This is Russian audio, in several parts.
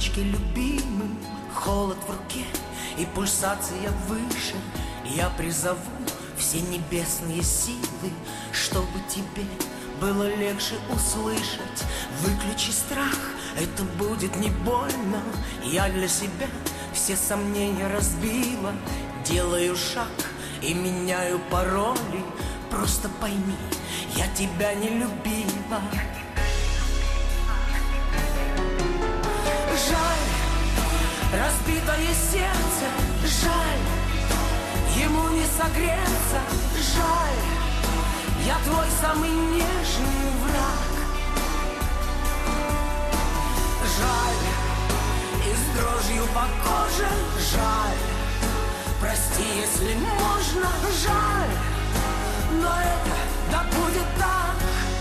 привычке любимым. Холод в руке и пульсация выше. Я призову все небесные силы, чтобы тебе было легче услышать. Выключи страх, это будет не больно. Я для себя все сомнения разбила. Делаю шаг и меняю пароли. Просто пойми, я тебя не любила. Жаль, разбитое сердце, жаль, ему не согреться, жаль, я твой самый нежный враг. Жаль, и с дрожью по коже, жаль, прости, если можно, жаль, но это да будет так.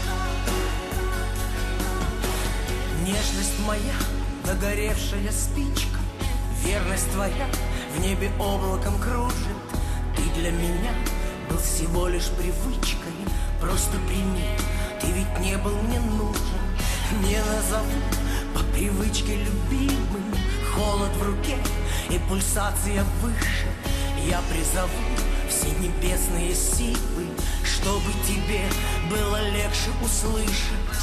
Нежность моя, догоревшая спичка, верность твоя в небе облаком кружит. Ты для меня был всего лишь привычкой. Просто прими, ты ведь не был мне нужен. Не назову по привычке любимым. Холод в руке и пульсация выше. Я призову все небесные силы, чтобы тебе было легче услышать.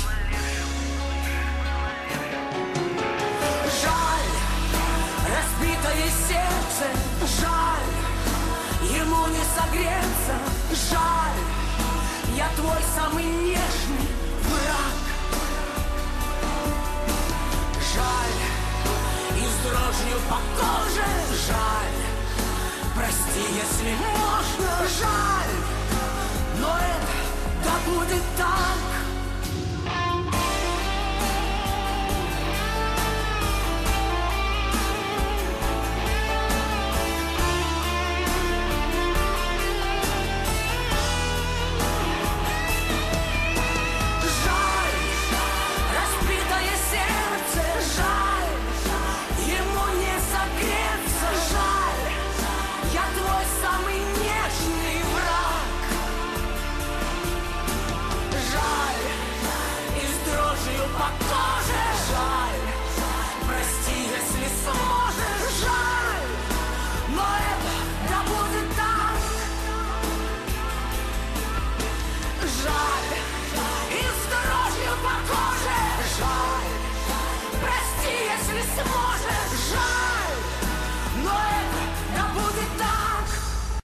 Разбитое сердце, жаль, ему не согреться, жаль, я твой самый нежный враг. Жаль, и с дрожью по коже, жаль, прости, если можно, жаль, но это да будет так. Сможешь, жаль.